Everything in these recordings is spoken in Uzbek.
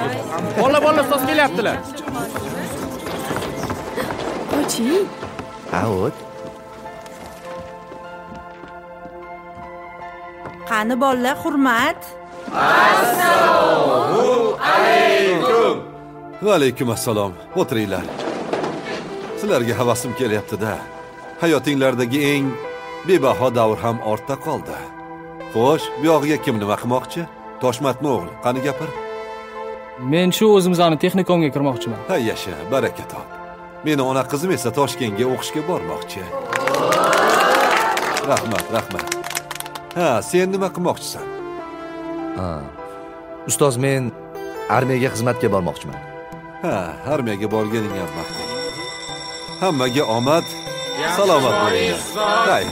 Bola ustoz kelyaptilar. Ochi. O't. Qani bolalar, hurmat. Assalomu alaykum. Va alaykum assalom. O'tiringlar. Sizlarga havasim kelyapti-da. Hayotinglardagi eng bebaho davr ham ortda qoldi. Xo'sh, bu yog'iga kim nima qilmoqchi? Toshmatni o'g'li, qani gapir. Men shu o'zimizning texnikumga kirmoqchiman. Ha yasha, baraka top. Meni ona qizim esa Toshkentga o'qishga bormoqchi. Rahmat. Ha, sen nima qilmoqchisan? Ustoz, men armiyaga xizmatga bormoqchiman. Ha, armiyaga borganing ham ma'qul. Hammaga omad, salomat bo'linglar. Xayr.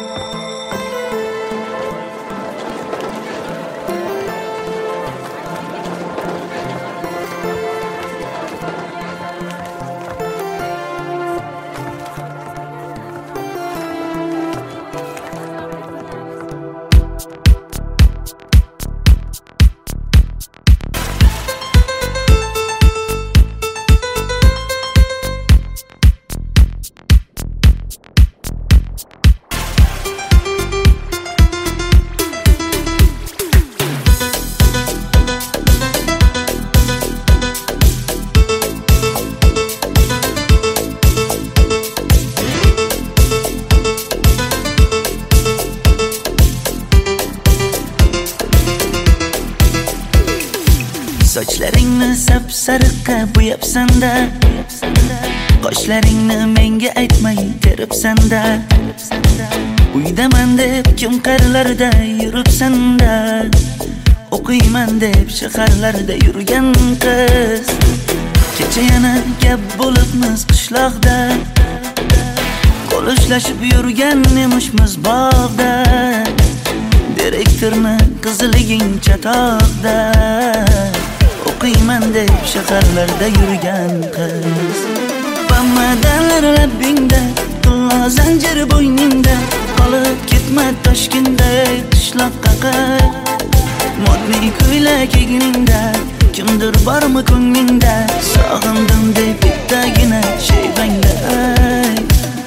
Sochlaringni sap-sariqqa bo'yabsan-da, qoshlaringni menga aytmay teribsan-da, uydaman deb kim qarilarda yuribsan-da, o'qiyman deb shaharlarda yurgan qiz. Kecha yana gap bo'libmiz qishloqda, qo'l ushlashib yurgan emishmiz bog'da, direktorni qiziliging chatoqda, o'qiyman deb shaharlarda yurgan qiz. Bamadan labbingda, tilla zanjir bo'yningda, qolib ketma Toshkentda qishloqqa qayt. Modniy ko'ylak egningda, kimdir bormi ko'nglingda, sog'indim deb bittagina shevangda ayt.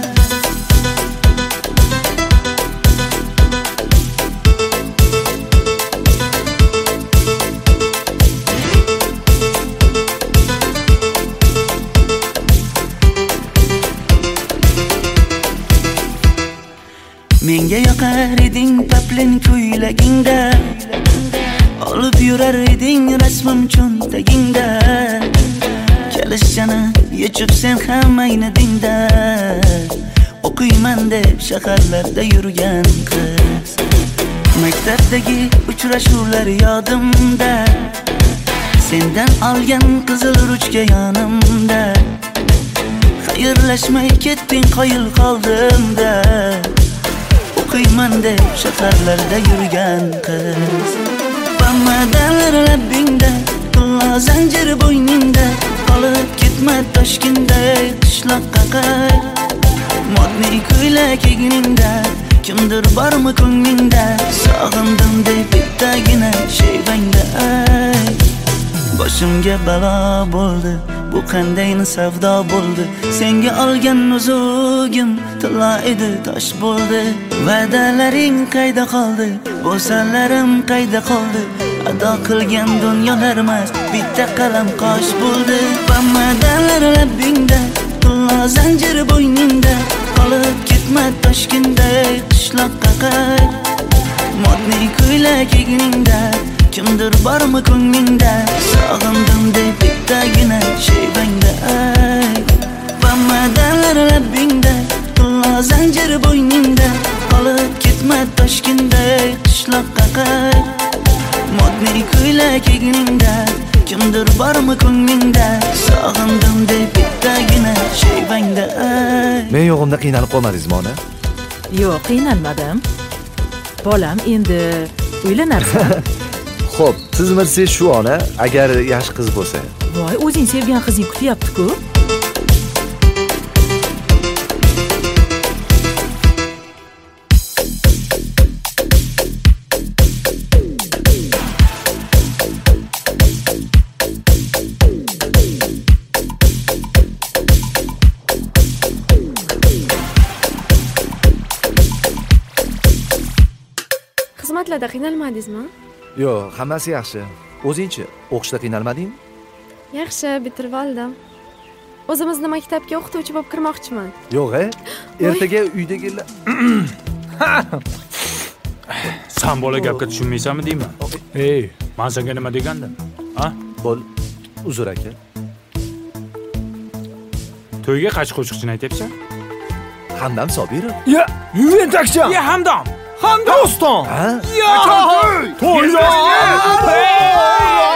Menga yoqar eding paplin ko'ylagingda, olib yurar eding rasmim cho'ntagingda, kalishchani yechib sen ham aynadingda, o'qiyman deb shaharlarda yurgan qiz. Maktabdagi uchrashuvlar yodimda, sendan olgan qizil ruchka yonimda, xayrlashmay ketding qoyil qoldimda, o'qiyman deb shaharlarda yurgan qiz. Bamadan labbingda, tilla zanjir bo'yningda, qolib ketma Toshkentda qishloqqa qayt. Modniy ko'ylak egningda, kimdir bormi ko'nglingda, sog'indim deb bittagina shevangda ayt. Boshimga balo bo'ldi, bu qanday savdo bo'ldi, senga olgan nuzugim tilla edi tosh bo'ldi. Va'dalaring qayda qoldi, bo'salarim qayda qoldi, ado qilgan dunyolar emas, bitta qalam qosh bo'ldi. Bamadan labbingda, tilla zanjir bo'yningda, qolib ketma Toshkentda qishloqqa qayt. Modniy ko'ylak egningda, kimdir bormi ko'nglingda, sog'indim deb bittagina shevangda ayt. Bamadan labbingda, tilla zanjir bo'yningda, qolib ketma Toshkentda qishloqqa qayt. Modniy ko'ylak egningda, kimdir bormi ko'nglingda, sog'indim deb bittagina shevangda ayt. Men yo'g'imda qiynalib qolmadingizmi ona? Yo'q, qiynalmadim. Bolam, endi uylanarsan. Xo'p, siz bilsangiz shu ona, agar yaxshi qiz bo'lsa. Voy, o'zing sevgan qizing kutyapti-ku. xizmatlarda qiynalmadingizmi? Yo'q, hammasi yaxshi. O'zingchi, o'qishda qiynalmadingmi? Yaxshi, bitirib oldim. O'zimizni maktabga o'qituvchi bo'lib kirmoqchiman. Yo'q, ertaga uydagilar Sen bola gapga tushunmaysanmi deyman? Ey, men senga nima degandim? Ha? Bo'l, uzr aka. To'yga qaysi qo'shiqchini aytyapsan? Hamdam Sobirov. Ya, Yuventakcha. Ya Hamdam. Doston. Ha? Ya, to'y.